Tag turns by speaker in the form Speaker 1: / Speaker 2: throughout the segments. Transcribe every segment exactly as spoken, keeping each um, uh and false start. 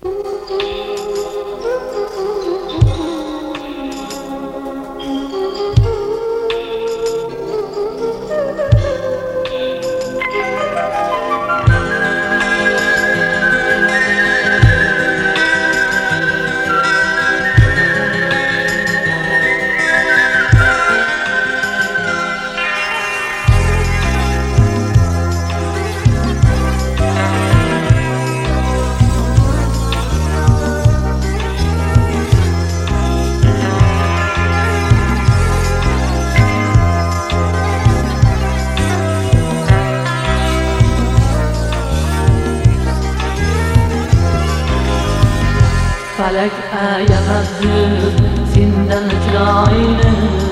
Speaker 1: Falak ayamazdi sendan chiroyli,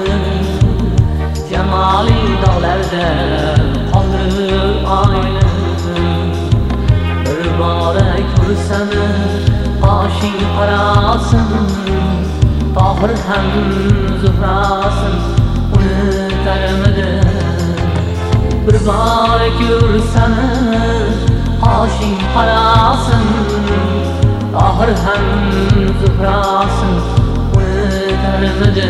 Speaker 1: jamoli dog'larda qoldir oyni. Bir bora ko'rsam qoshing qarasin, tohir ham zuhrasin unutarmidi. Bir bora ko'rsam qoshing qarasin, tohir ham zuhrasin unutarmidi.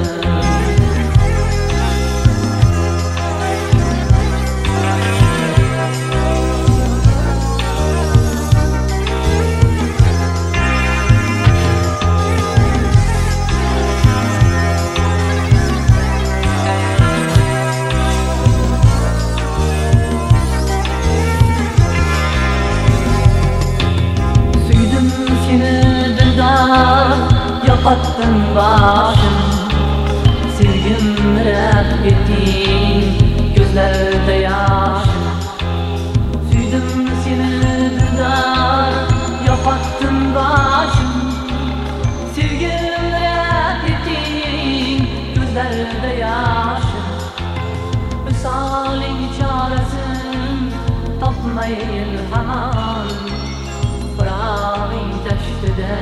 Speaker 1: Yo'qotdim boshim, sevgim rad etding ko'zlarda yoshim. Suydim seni dildor, yo'qotdim boshim, sevgim rad etding ko'zlarda yoshim. Visoling chorasin topmayin hamon, firog'ing tashtida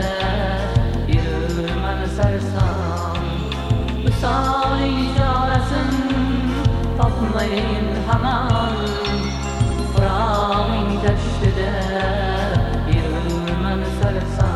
Speaker 1: sarson. Visoling chorasin topmayin hamon, firog'ing tashtida yurman sarson.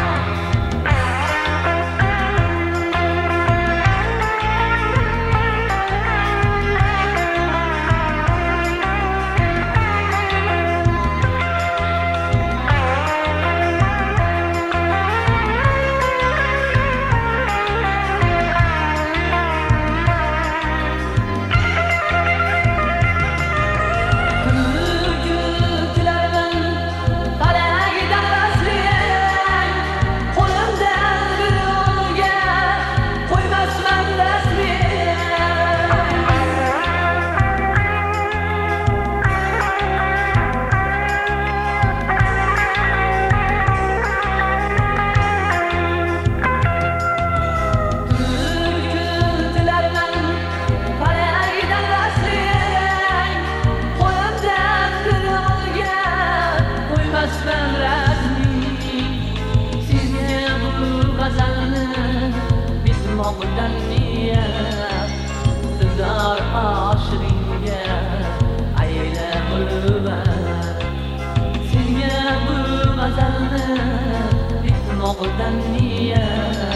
Speaker 1: Mo'g'dan niyat dildor oshiringa ayla bo'lib, senga bu g'azalni mo'g'dan niyat